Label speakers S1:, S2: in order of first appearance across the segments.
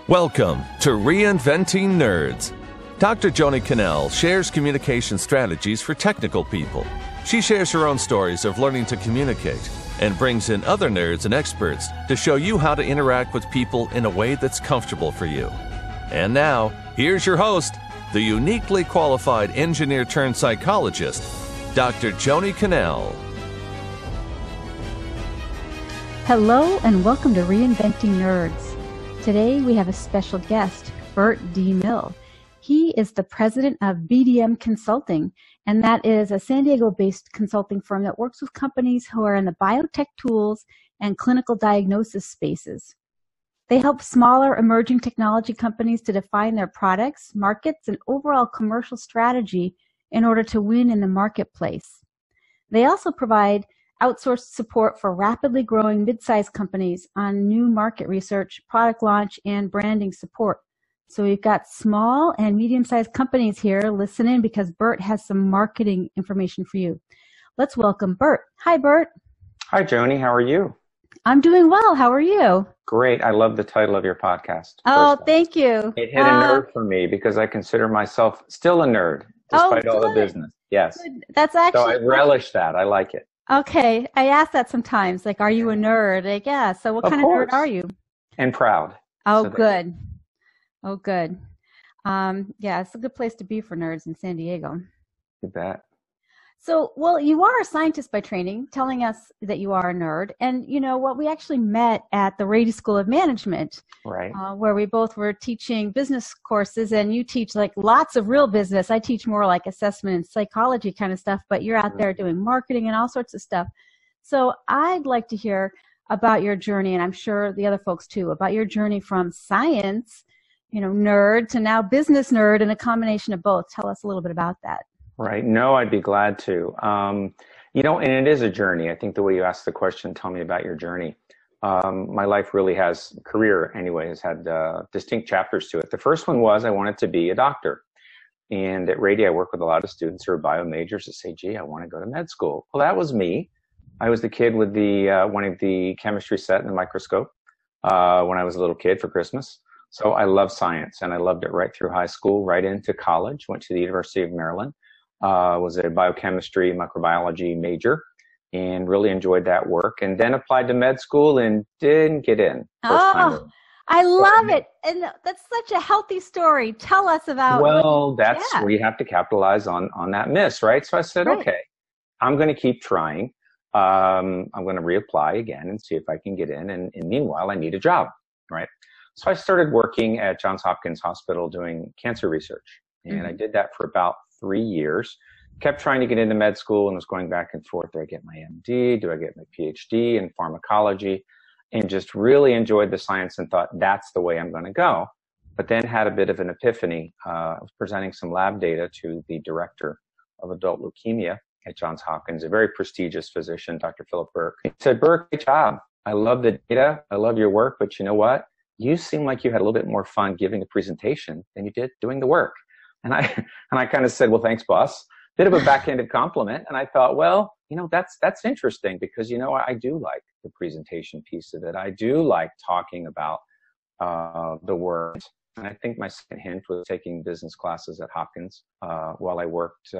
S1: Welcome to Reinventing Nerds. Dr. Joni Cannell shares communication strategies for technical people. She shares her own stories of learning to communicate and brings in other nerds and experts to show you how to interact with people in a way that's comfortable for you. And now, here's your host, the uniquely qualified engineer turned psychologist, Dr. Joni Cannell.
S2: Hello and welcome to Reinventing Nerds. Today we have a special guest, Bert D. Mill. He is the president of BDM Consulting, and that is a San Diego-based consulting firm that works with companies who are in the biotech tools and clinical diagnosis spaces. They help smaller emerging technology companies to define their products, markets, and overall commercial strategy in order to win in the marketplace. They also provide outsourced support for rapidly growing mid-sized companies on new market research, product launch, and branding support. So we've got small and medium-sized companies here. Listen in because Bert has some marketing information for you. Let's welcome Bert. Hi, Bert.
S3: Hi, Joni. How are you?
S2: I'm doing well. How are you?
S3: Great. I love the title of your podcast.
S2: Oh, thank you.
S3: It hit a nerve for me because I consider myself still a nerd despite all the business. Yes.
S2: Good. That's actually.
S3: So I relish that. I like it.
S2: Okay. I ask that sometimes. Like, are you a nerd? Like, yeah. So what kind of nerd are you?
S3: And proud.
S2: Oh, so good. Oh, good. Yeah, it's a good place to be for nerds in San Diego.
S3: You bet.
S2: So, well, you are a scientist by training, telling us that you are a nerd. And you know what? We actually met at the Rady School of Management,
S3: right?
S2: Where we both were teaching business courses, and you teach like lots of real business. I teach more like assessment and psychology kind of stuff, but you're out there doing marketing and all sorts of stuff. So I'd like to hear about your journey, and I'm sure the other folks too, about your journey from science, nerd, to now business nerd, and a combination of both. Tell us a little bit about that.
S3: Right. No, I'd be glad to. And it is a journey. I think the way you asked the question, tell me about your journey. My life really career anyway, has had distinct chapters to it. The first one was I wanted to be a doctor. And at Rady, I work with a lot of students who are bio majors that say, gee, I want to go to med school. Well, that was me. I was the kid with wanting the chemistry set and the microscope when I was a little kid for Christmas. So I love science, and I loved it right through high school, right into college, went to the University of Maryland. Was a biochemistry, microbiology major, and really enjoyed that work. And then applied to med school and didn't get in.
S2: I love it. And that's such a healthy story. Tell us about.
S3: Well, where you have to capitalize on that miss, right? So I said, okay, I'm going to keep trying. I'm going to reapply again and see if I can get in. And meanwhile, I need a job, right? So I started working at Johns Hopkins Hospital doing cancer research. And I did that for about 3 years, kept trying to get into med school and was going back and forth. Do I get my MD? Do I get my PhD in pharmacology? And just really enjoyed the science and thought that's the way I'm going to go. But then had a bit of an epiphany. I was presenting some lab data to the director of adult leukemia at Johns Hopkins, a very prestigious physician, Dr. Philip Burke. He said, Burke, great job. I love the data. I love your work. But you know what? You seem like you had a little bit more fun giving a presentation than you did doing the work. And I kind of said, well, thanks, boss. Bit of a backhanded compliment. And I thought, well, that's interesting because, I do like the presentation piece of it. I do like talking about the work. And I think my second hint was taking business classes at Hopkins while I worked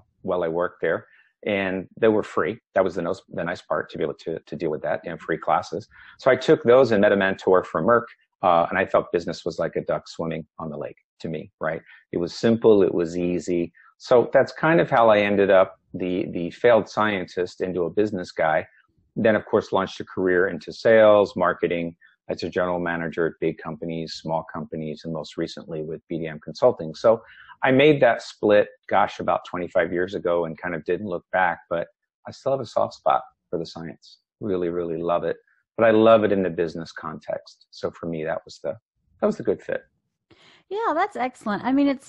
S3: there. And they were free. That was the nice part, to be able to deal with that, free classes. So I took those and met a mentor from Merck. And I felt business was like a duck swimming on the lake to me, right? It was simple. It was easy. So that's kind of how I ended up the failed scientist into a business guy. Then, of course, launched a career into sales, marketing as a general manager at big companies, small companies, and most recently with BDM Consulting. So I made that split, about 25 years ago and kind of didn't look back, but I still have a soft spot for the science. Really, really love it. But I love it in the business context. So for me, that was the good fit.
S2: Yeah, that's excellent. I mean,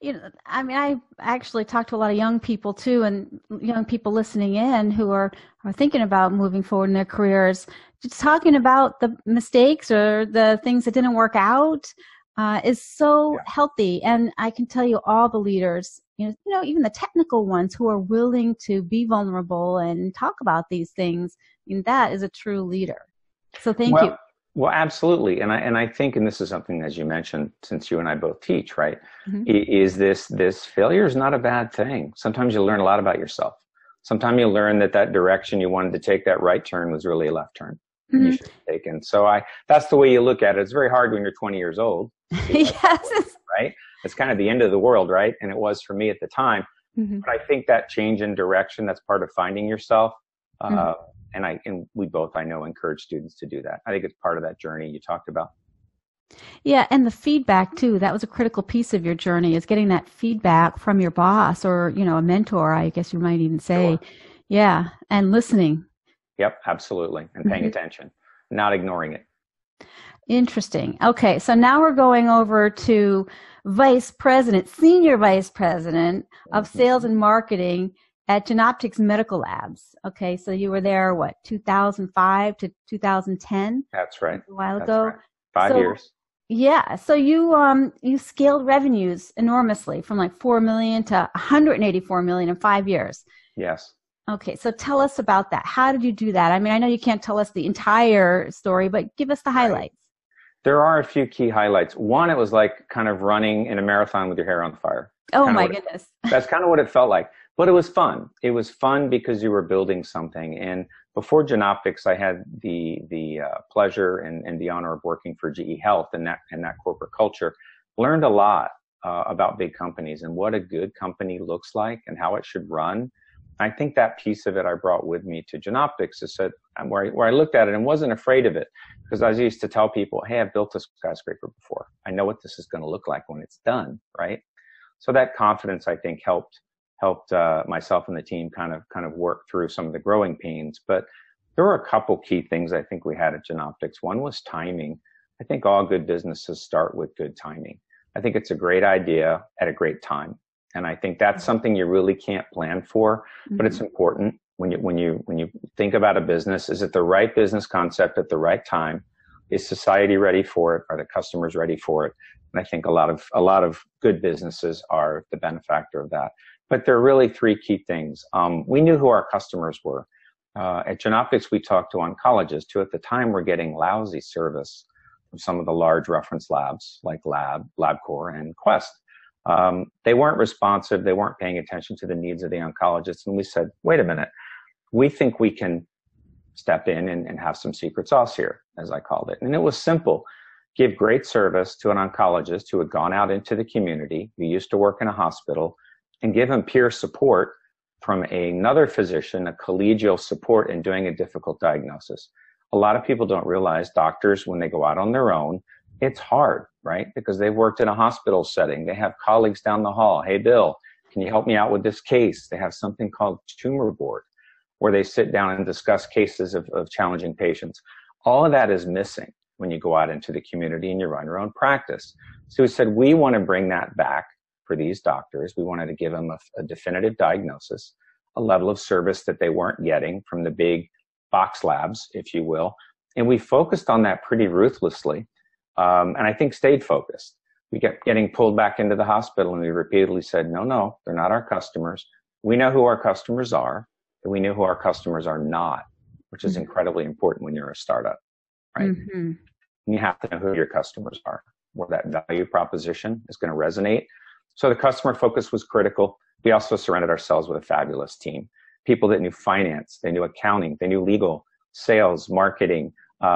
S2: I actually talk to a lot of young people too, and young people listening in who are thinking about moving forward in their careers. Just talking about the mistakes or the things that didn't work out is so healthy. And I can tell you all the leaders, even the technical ones who are willing to be vulnerable and talk about these things, that is a true leader. So thank you.
S3: Well, absolutely. And I think, and this is something, as you mentioned, since you and I both teach, right?
S2: Mm-hmm.
S3: Is this failure is not a bad thing. Sometimes you learn a lot about yourself. Sometimes you learn that direction you wanted to take, that right turn, was really a left turn.
S2: Mm-hmm.
S3: You should have taken. So that's the way you look at it. It's very hard when you're 20 years old.
S2: Yes.
S3: Right? It's kind of the end of the world, right? And it was for me at the time.
S2: Mm-hmm.
S3: But I think that change in direction, that's part of finding yourself.
S2: Mm-hmm.
S3: And we both, I know, encourage students to do that. I think it's part of that journey you talked about.
S2: Yeah, and the feedback too. That was a critical piece of your journey, is getting that feedback from your boss or, a mentor, I guess you might even say.
S3: Sure.
S2: Yeah, and listening.
S3: Yep, absolutely. And paying attention, not ignoring it.
S2: Interesting. Okay, so now we're going over to Senior Vice President of Sales and Marketing at Genoptix Medical Labs. Okay, so you were there, 2005 to 2010?
S3: That's right.
S2: A while ago.
S3: Right. 5 years.
S2: Yeah, so you scaled revenues enormously from like 4 million to 184 million in 5 years.
S3: Yes.
S2: Okay, so tell us about that. How did you do that? I mean, I know you can't tell us the entire story, but give us the highlights.
S3: There are a few key highlights. One, it was like kind of running in a marathon with your hair on fire.
S2: Oh my goodness.
S3: That's kind of what it felt like. But it was fun. It was fun because you were building something. And before Genoptix, I had the pleasure and the honor of working for GE Health and that corporate culture. Learned a lot about big companies and what a good company looks like and how it should run. I think that piece of it I brought with me to Genoptix, is that where I looked at it and wasn't afraid of it, because I used to tell people, hey, I've built a skyscraper before. I know what this is going to look like when it's done, right? So that confidence, I think, helped myself and the team kind of work through some of the growing pains. But there were a couple key things I think we had at Genoptix. One was timing. I think all good businesses start with good timing. I think it's a great idea at a great time. And I think that's something you really can't plan for, but it's important when you think about a business. Is it the right business concept at the right time? Is society ready for it? Are the customers ready for it? And I think a lot of good businesses are the benefactor of that. But there are really three key things. We knew who our customers were. At Genoptix, we talked to oncologists who at the time were getting lousy service from some of the large reference labs like LabCorp and Quest. They weren't responsive. They weren't paying attention to the needs of the oncologists. And we said, wait a minute, we think we can step in and have some secret sauce here, as I called it. And it was simple. Give great service to an oncologist who had gone out into the community, who used to work in a hospital, and give him peer support from another physician, a collegial support in doing a difficult diagnosis. A lot of people don't realize doctors, when they go out on their own, it's hard, right? Because they've worked in a hospital setting. They have colleagues down the hall. Hey, Bill, can you help me out with this case? They have something called tumor board, where they sit down and discuss cases of challenging patients. All of that is missing when you go out into the community and you run your own practice. So we said, we want to bring that back for these doctors. We wanted to give them a definitive diagnosis, a level of service that they weren't getting from the big box labs, if you will. And we focused on that pretty ruthlessly. And I think stayed focused. We kept getting pulled back into the hospital, and we repeatedly said, no, they're not our customers. We know who our customers are, and we know who our customers are not, which is incredibly important when you're a startup, right? Mm-hmm. You have to know who your customers are, where that value proposition is going to resonate. So the customer focus was critical. We also surrounded ourselves with a fabulous team, people that knew finance, they knew accounting, they knew legal, sales, marketing,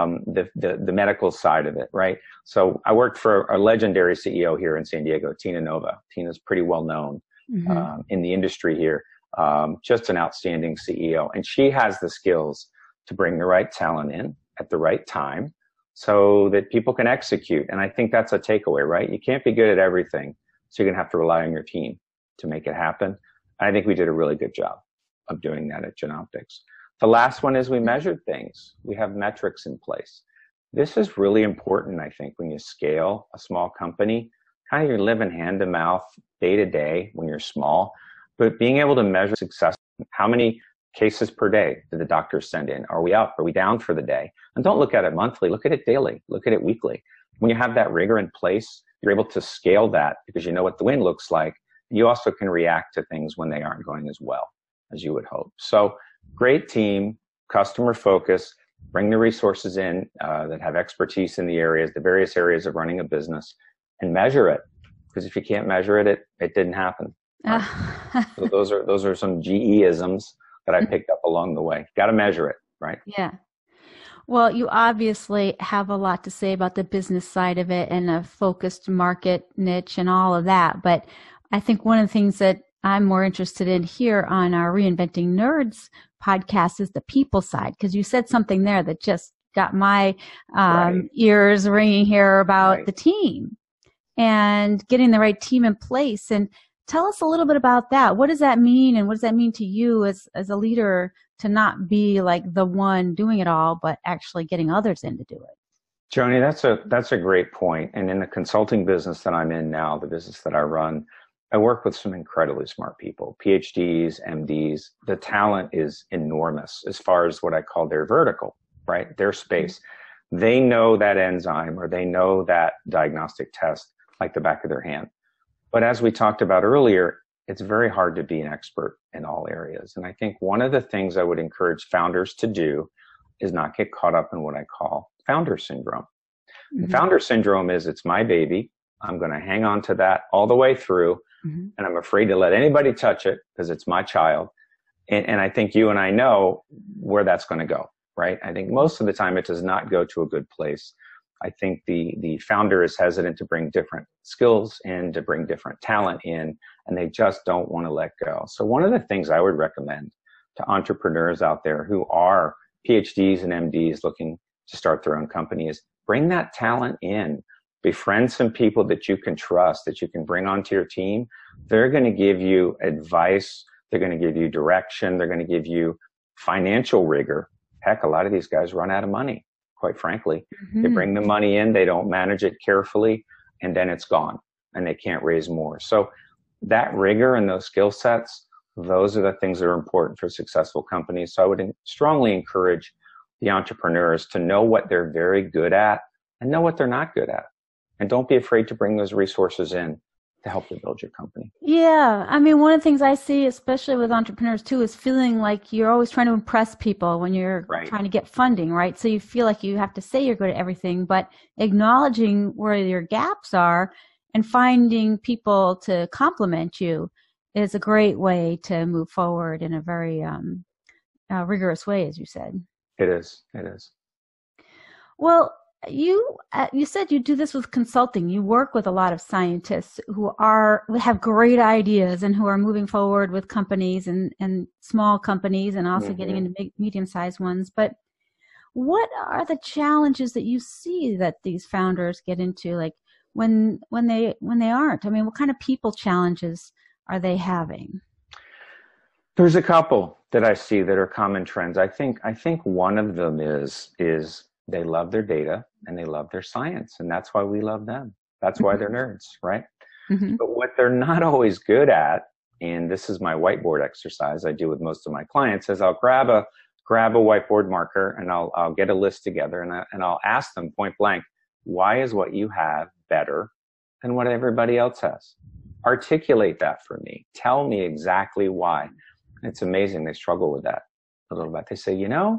S3: the medical side of it, right? So I worked for a legendary CEO here in San Diego, Tina Nova. Tina's pretty well known in the industry here. Just an outstanding CEO. And she has the skills to bring the right talent in at the right time so that people can execute. And I think that's a takeaway, right? You can't be good at everything. So you're going to have to rely on your team to make it happen. I think we did a really good job of doing that at Genoptix. The last one is we measured things. We have metrics in place. This is really important, I think, when you scale a small company. Kind of you're living hand to mouth, day to day when you're small. But being able to measure success, how many cases per day do the doctors send in? Are we up? Are we down for the day? And don't look at it monthly. Look at it daily. Look at it weekly. When you have that rigor in place, you're able to scale that because you know what the win looks like. You also can react to things when they aren't going as well as you would hope. So great team, customer focus, bring the resources in that have expertise in the areas, the various areas of running a business, and measure it. Because if you can't measure it, it didn't happen. Right? So those are some GE-isms that I picked up along the way. Got to measure it, right?
S2: Yeah. Well, you obviously have a lot to say about the business side of it and a focused market niche and all of that. But I think one of the things that I'm more interested in here on our Reinventing Nerds podcast is the people side, because you said something there that just got my ears ringing here about the team and getting the right team in place. And tell us a little bit about that. What does that mean, and what does that mean to you as a leader to not be like the one doing it all, but actually getting others in to do it?
S3: Joni, that's a great point. And in the consulting business that I'm in now, the business that I run, I work with some incredibly smart people, PhDs, MDs. The talent is enormous as far as what I call their vertical, right? Their space. They know that enzyme or they know that diagnostic test like the back of their hand. But as we talked about earlier, it's very hard to be an expert in all areas. And I think one of the things I would encourage founders to do is not get caught up in what I call founder syndrome. Mm-hmm. And founder syndrome is, it's my baby. I'm going to hang on to that all the way through. Mm-hmm. And I'm afraid to let anybody touch it because it's my child. And I think you and I know where that's going to go, right? I think most of the time it does not go to a good place. I think the founder is hesitant to bring different skills in, to bring different talent in, and they just don't want to let go. So one of the things I would recommend to entrepreneurs out there who are PhDs and MDs looking to start their own company is bring that talent in. Befriend some people that you can trust, that you can bring onto your team. They're going to give you advice. They're going to give you direction. They're going to give you financial rigor. Heck, a lot of these guys run out of money, quite frankly. Mm-hmm. They bring the money in, they don't manage it carefully, and then it's gone, and they can't raise more. So that rigor and those skill sets, those are the things that are important for successful companies. So I would strongly encourage the entrepreneurs to know what they're very good at and know what they're not good at. And don't be afraid to bring those resources in to help you build your company.
S2: Yeah. I mean, one of the things I see, especially with entrepreneurs too, is feeling like you're always trying to impress people when you're trying to get funding, right? So you feel like you have to say you're good at everything, but acknowledging where your gaps are and finding people to complement you is a great way to move forward in a very rigorous way, as you said.
S3: It is. It is.
S2: Well, you said you do this with consulting. You work with a lot of scientists who have great ideas and who are moving forward with companies and small companies and also getting into medium-sized ones. But what are the challenges that you see that these founders get into, like when they aren't? I mean, what kind of people challenges are they having?
S3: There's a couple that I see that are common trends. I think one of them is they love their data and they love their science, and that's why we love them. That's why they're nerds, right? Mm-hmm. But what they're not always good at, and this is my whiteboard exercise I do with most of my clients, is I'll grab a whiteboard marker and I'll get a list together and I'll ask them point blank, why is what you have better than what everybody else has? Articulate that for me. Tell me exactly why. It's amazing. They struggle with that a little bit. They say,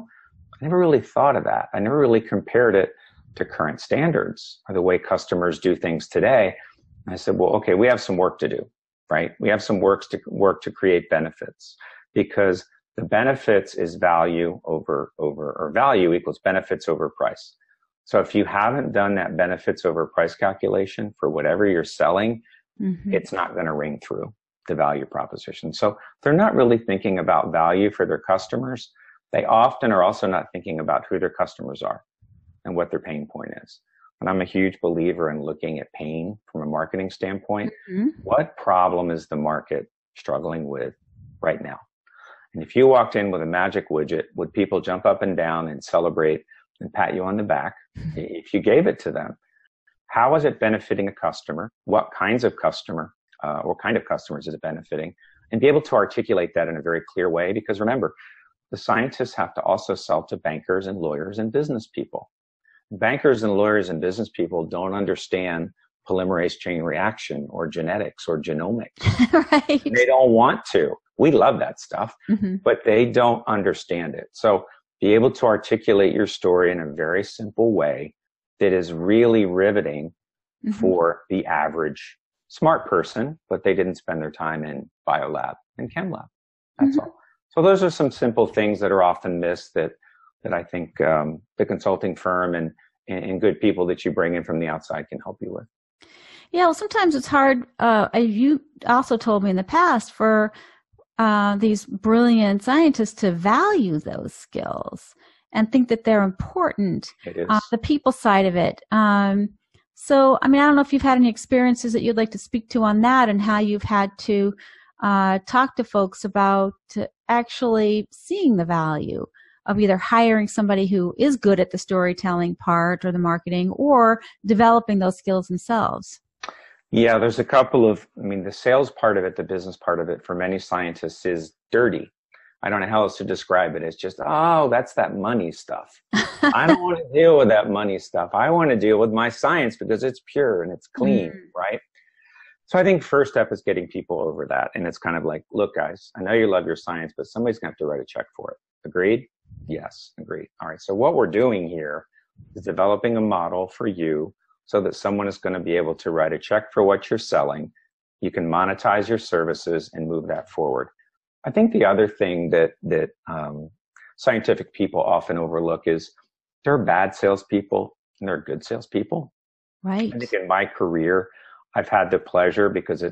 S3: I never really thought of that. I never really compared it to current standards or the way customers do things today. And I said, well, okay, we have some work to do, right? We have some work to create benefits, because the benefits is value or value equals benefits over price. So if you haven't done that benefits over price calculation for whatever you're selling, it's not going to ring through the value proposition. So they're not really thinking about value for their customers. They often are also not thinking about who their customers are and what their pain point is. And I'm a huge believer in looking at pain from a marketing standpoint. Mm-hmm. What problem is the market struggling with right now? And if you walked in with a magic widget, would people jump up and down and celebrate and pat you on the back if you gave it to them? How is it benefiting a customer? What kinds of customer, what kind of customers is it benefiting? And be able to articulate that in a very clear way, because remember, the scientists have to also sell to bankers and lawyers and business people. Bankers and lawyers and business people don't understand polymerase chain reaction or genetics or genomics. Right. They don't want to. We love that stuff, but they don't understand it. So be able to articulate your story in a very simple way that is really riveting for the average smart person, but they didn't spend their time in biolab and chem lab. That's all. So those are some simple things that are often missed that I think the consulting firm and good people that you bring in from the outside can help you with.
S2: Yeah, well, sometimes it's hard. You also told me in the past for these brilliant scientists to value those skills and think that they're important.
S3: It is.
S2: The people side of it. So, I mean, I don't know if you've had any experiences that you'd like to speak to on that and how you've had to talk to folks about actually seeing the value of either hiring somebody who is good at the storytelling part or the marketing or developing those skills themselves.
S3: Yeah, there's a couple of, the sales part of it, the business part of it for many scientists is dirty. I don't know how else to describe it. It's just, that's that money stuff. I don't want to deal with that money stuff. I want to deal with my science because it's pure and it's clean, right? So I think first step is getting people over that. And it's kind of like, look, guys, I know you love your science, but somebody's going to have to write a check for it. Agreed? Yes, agreed. All right. So what we're doing here is developing a model for you so that someone is going to be able to write a check for what you're selling. You can monetize your services and move that forward. I think the other thing that scientific people often overlook is there are bad salespeople and there are good salespeople.
S2: Right.
S3: I think in my career, I've had the pleasure because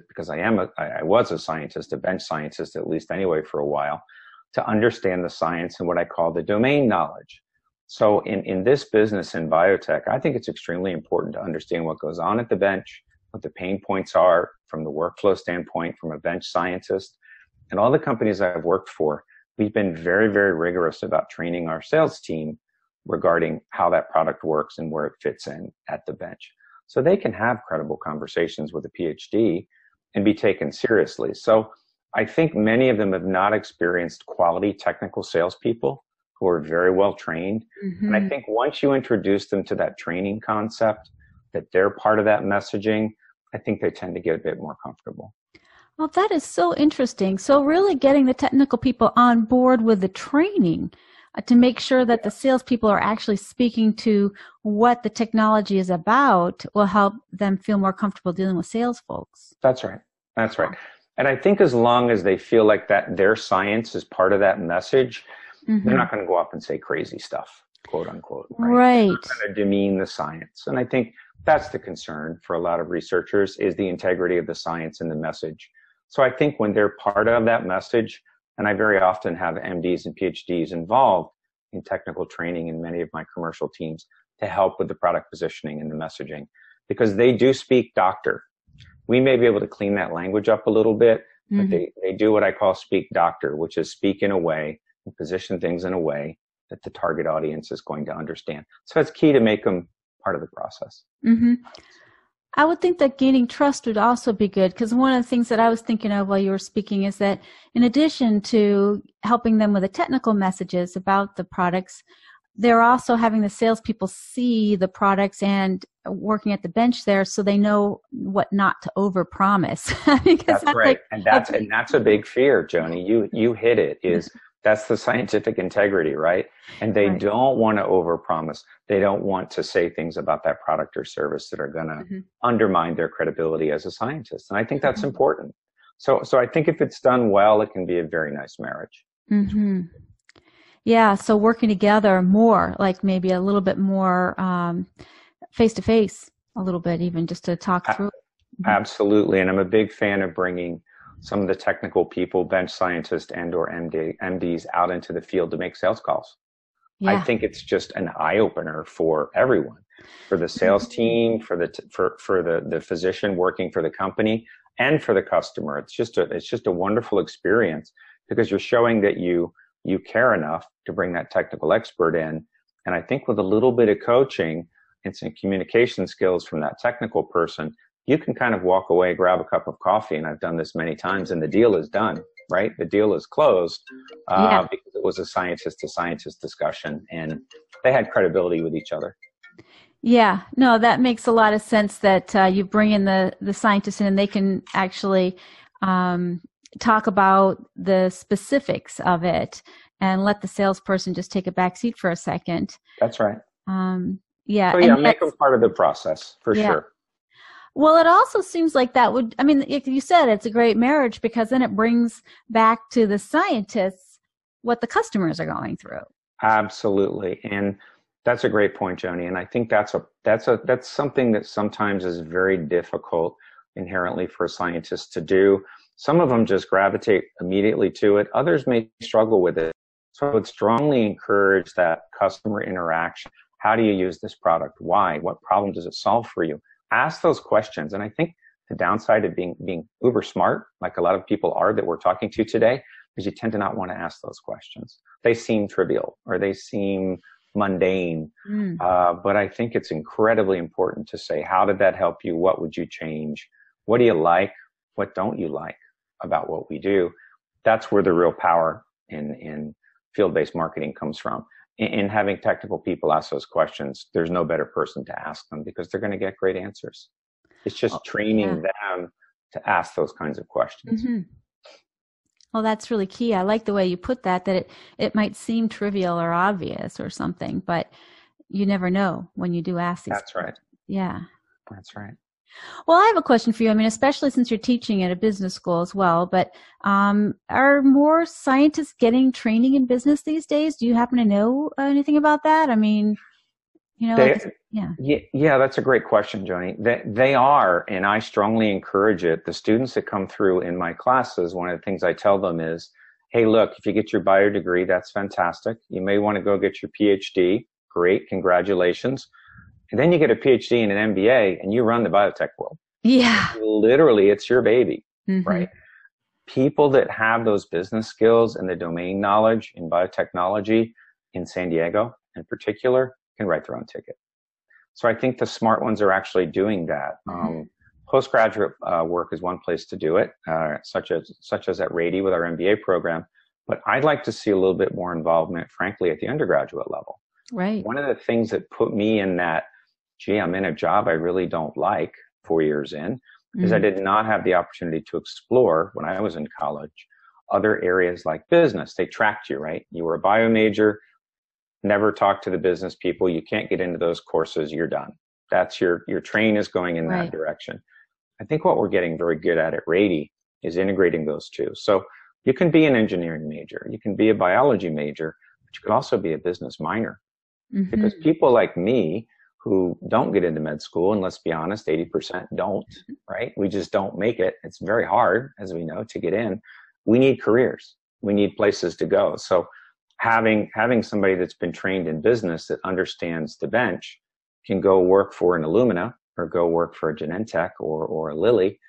S3: I was a scientist, a bench scientist at least anyway for a while, to understand the science and what I call the domain knowledge. So in this business in biotech, I think it's extremely important to understand what goes on at the bench, what the pain points are from the workflow standpoint, from a bench scientist. And all the companies I've worked for, we've been very, very rigorous about training our sales team regarding how that product works and where it fits in at the bench. So they can have credible conversations with a PhD and be taken seriously. So I think many of them have not experienced quality technical salespeople who are very well trained. And I think once you introduce them to that training concept, that they're part of that messaging, I think they tend to get a bit more comfortable.
S2: Well, that is so interesting. So really getting the technical people on board with the training to make sure that the salespeople are actually speaking to what the technology is about will help them feel more comfortable dealing with sales folks.
S3: That's right. That's right. And I think as long as they feel like that their science is part of that message, they're not going to go up and say crazy stuff, quote unquote. Right. They're not going to demean the science. And I think that's the concern for a lot of researchers is the integrity of the science and the message. So I think when they're part of that message, and I very often have MDs and PhDs involved in technical training in many of my commercial teams to help with the product positioning and the messaging, because they do speak doctor. We may be able to clean that language up a little bit, but they do what I call speak doctor, which is speak in a way and position things in a way that the target audience is going to understand. So it's key to make them part of the process.
S2: I would think that gaining trust would also be good, because one of the things that I was thinking of while you were speaking is that in addition to helping them with the technical messages about the products, they're also having the salespeople see the products and working at the bench there so they know what not to overpromise.
S3: That's right. And that's a big fear, Joni. You hit it. That's the scientific integrity, right? And they don't want to overpromise. They don't want to say things about that product or service that are going to undermine their credibility as a scientist. And I think that's important. So I think if it's done well, it can be a very nice marriage.
S2: Yeah. So working together more, like maybe a little bit more face to face, a little bit even just to talk through.
S3: Absolutely. And I'm a big fan of bringing some of the technical people, bench scientists and or MDs out into the field to make sales calls. I think it's just an eye opener for everyone, for the sales team, for the physician working for the company, and for the customer. It's just a wonderful experience because you're showing that you care enough to bring that technical expert in. And I think with a little bit of coaching and some communication skills from that technical person, you can kind of walk away, grab a cup of coffee, and I've done this many times, and the deal is done, right? The deal is closed because it was a scientist-to-scientist discussion, and they had credibility with each other.
S2: Yeah, no, that makes a lot of sense that you bring in the scientists in and they can actually talk about the specifics of it and let the salesperson just take a back seat for a second.
S3: That's right.
S2: Yeah.
S3: So yeah, make them part of the process for sure.
S2: Well, it also seems like that would, I mean, you said it's a great marriage because then it brings back to the scientists what the customers are going through.
S3: Absolutely. And that's a great point, Joni. And I think that's something that sometimes is very difficult inherently for scientists to do. Some of them just gravitate immediately to it. Others may struggle with it. So I would strongly encourage that customer interaction. How do you use this product? Why? What problem does it solve for you? Ask those questions. And I think the downside of being uber smart, like a lot of people are that we're talking to today, is you tend to not want to ask those questions. They seem trivial or they seem mundane. But I think it's incredibly important to say, how did that help you? What would you change? What do you like? What don't you like about what we do? That's where the real power in field-based marketing comes from. In having technical people ask those questions, there's no better person to ask them because they're going to get great answers. It's just training them to ask those kinds of questions.
S2: Mm-hmm. Well, that's really key. I like the way you put that it might seem trivial or obvious or something, but you never know when you do ask these
S3: questions. That's right.
S2: Yeah.
S3: That's right.
S2: Well, I have a question for you. I mean, especially since you're teaching at a business school as well, but are more scientists getting training in business these days? Do you happen to know anything about that? I mean,
S3: Yeah, that's a great question, Joni. They are, and I strongly encourage it. The students that come through in my classes, one of the things I tell them is, hey, look, if you get your bio degree, that's fantastic. You may want to go get your PhD. Great, congratulations. And then you get a PhD and an MBA and you run the biotech world.
S2: Yeah.
S3: Literally, it's your baby,
S2: mm-hmm.
S3: right? People that have those business skills and the domain knowledge in biotechnology in San Diego in particular can write their own ticket. So I think the smart ones are actually doing that.
S2: Mm-hmm.
S3: Postgraduate work is one place to do it, such as at Rady with our MBA program. But I'd like to see a little bit more involvement, frankly, at the undergraduate level.
S2: Right.
S3: One of the things that put me in that, gee, I'm in a job I really don't like 4 years in, is I did not have the opportunity to explore when I was in college other areas like business. They tracked you, right? You were a bio major, never talked to the business people. You can't get into those courses. You're done. That's your train is going in that direction. I think what we're getting very good at Rady is integrating those two. So you can be an engineering major. You can be a biology major, but you could also be a business minor.
S2: Mm-hmm.
S3: Because people like me who don't get into med school, and let's be honest, 80% don't, right? We just don't make it. It's very hard, as we know, to get in. We need careers. We need places to go. So having somebody that's been trained in business that understands the bench can go work for an Illumina or go work for a Genentech or a Lilly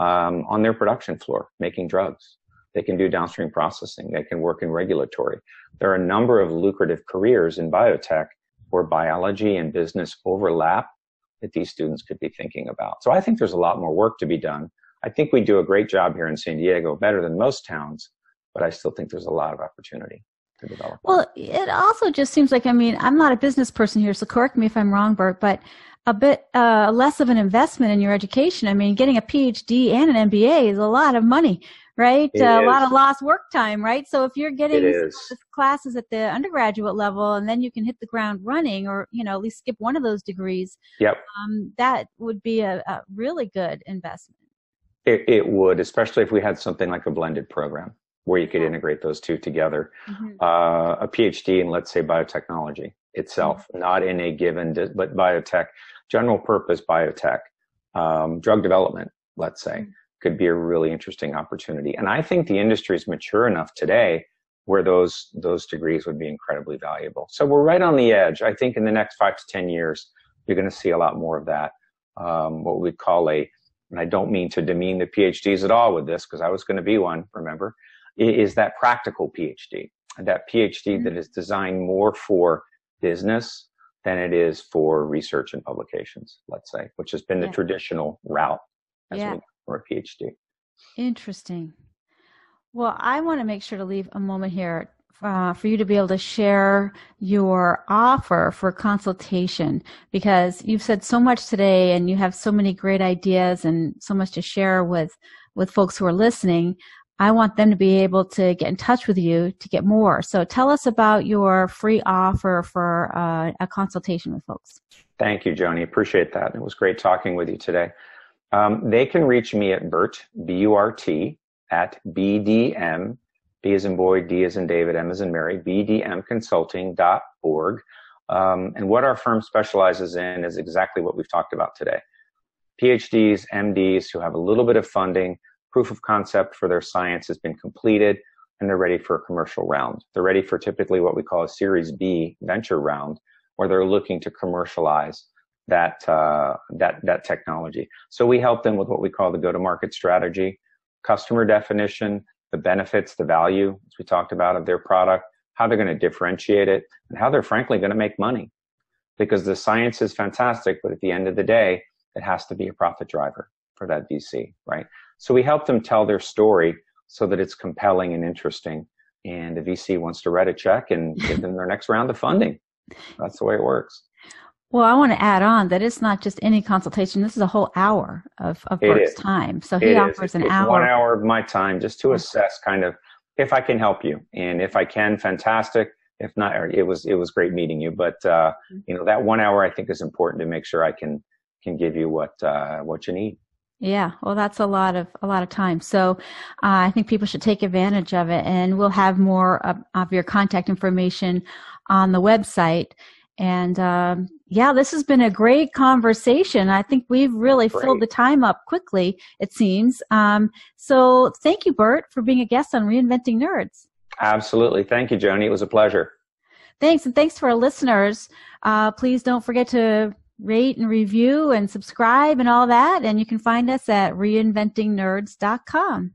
S3: on their production floor making drugs. They can do downstream processing. They can work in regulatory. There are a number of lucrative careers in biotech where biology and business overlap that these students could be thinking about. So I think there's a lot more work to be done. I think we do a great job here in San Diego, better than most towns, but I still think there's a lot of opportunity to develop.
S2: Well, it also just seems like, I mean, I'm not a business person here, so correct me if I'm wrong, Bert, but a bit less of an investment in your education. I mean, getting a PhD and an MBA is a lot of money, right? A lot of lost work time, right? So if you're getting classes at the undergraduate level and then you can hit the ground running or, at least skip one of those degrees, that would be a really good investment.
S3: It would, especially if we had something like a blended program where you could integrate those two together. Mm-hmm. A PhD in, let's say, biotechnology itself, not in a given, but biotech, general purpose biotech, drug development, let's say, could be a really interesting opportunity. And I think the industry is mature enough today where those degrees would be incredibly valuable. So we're right on the edge. I think in the next 5 to 10 years, you're going to see a lot more of that, what we call and I don't mean to demean the PhDs at all with this because I was going to be one, remember, is that practical PhD, that PhD that is designed more for business than it is for research and publications, let's say, which has been the traditional route for a PhD.
S2: Interesting. Well, I want to make sure to leave a moment here for you to be able to share your offer for consultation, because you've said so much today and you have so many great ideas and so much to share with folks who are listening. I want them to be able to get in touch with you to get more. So tell us about your free offer for a consultation with folks.
S3: Thank you, Joni. Appreciate that. It was great talking with you today. They can reach me at Burt, B-U-R-T, at BDM, B as in boy, D as in David, M as in Mary, bdmconsulting.org. And what our firm specializes in is exactly what we've talked about today. PhDs, MDs who have a little bit of funding, proof of concept for their science has been completed, and they're ready for a commercial round. They're ready for typically what we call a Series B venture round, where they're looking to commercialize that technology. So we help them with what we call the go-to-market strategy, customer definition, the benefits, the value, as we talked about, of their product, how they're going to differentiate it, and how they're frankly going to make money. Because the science is fantastic, but at the end of the day, it has to be a profit driver for that VC, right? So we help them tell their story so that it's compelling and interesting, and the VC wants to write a check and give them their next round of funding. That's the way it works.
S2: Well, I want to add on that it's not just any consultation. This is a whole hour of Burt's time. So he offers an hour.
S3: 1 hour of my time just to assess kind of if I can help you. And if I can, fantastic. If not, it was great meeting you. But, that 1 hour I think is important to make sure I can give you what you need.
S2: Yeah, well, that's a lot of time. So I think people should take advantage of it, and we'll have more of your contact information on the website. And this has been a great conversation. I think we've really filled the time up quickly, it seems. So thank you, Burt, for being a guest on Reinventing Nerds.
S3: Absolutely. Thank you, Joni. It was a pleasure.
S2: Thanks, and thanks to our listeners. Please don't forget to rate and review and subscribe and all that. And you can find us at reinventingnerds.com.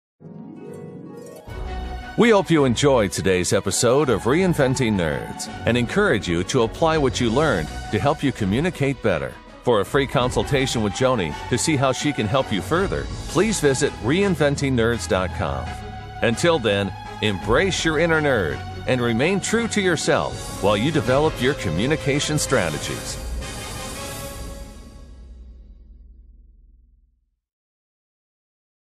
S1: We hope you enjoyed today's episode of Reinventing Nerds and encourage you to apply what you learned to help you communicate better. For a free consultation with Joni to see how she can help you further, please visit reinventingnerds.com. Until then, embrace your inner nerd and remain true to yourself while you develop your communication strategies.